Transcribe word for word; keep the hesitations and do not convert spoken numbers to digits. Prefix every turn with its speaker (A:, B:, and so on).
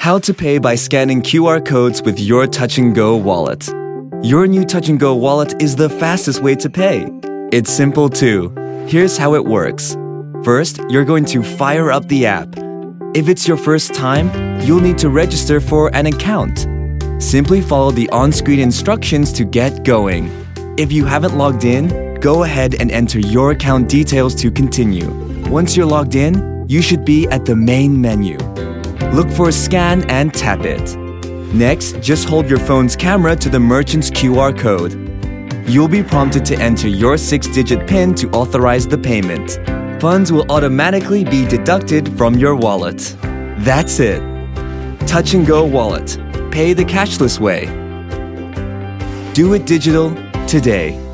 A: How to pay by scanning Q R codes with your Touch and Go wallet. Your new Touch and Go wallet is the fastest way to pay. It's simple too. Here's how it works. First, you're going to fire up the app. If it's your first time, you'll need to register for an account. Simply follow the on-screen instructions to get going. If you haven't logged in, go ahead and enter your account details to continue. Once you're logged in, you should be at the main menu. Look for Scan and tap it. Next, just hold your phone's camera to the merchant's Q R code. You'll be prompted to enter your six-digit PIN to authorize the payment. Funds will automatically be deducted from your wallet. That's it. Touch and Go wallet. Pay the cashless way. Do it digital today.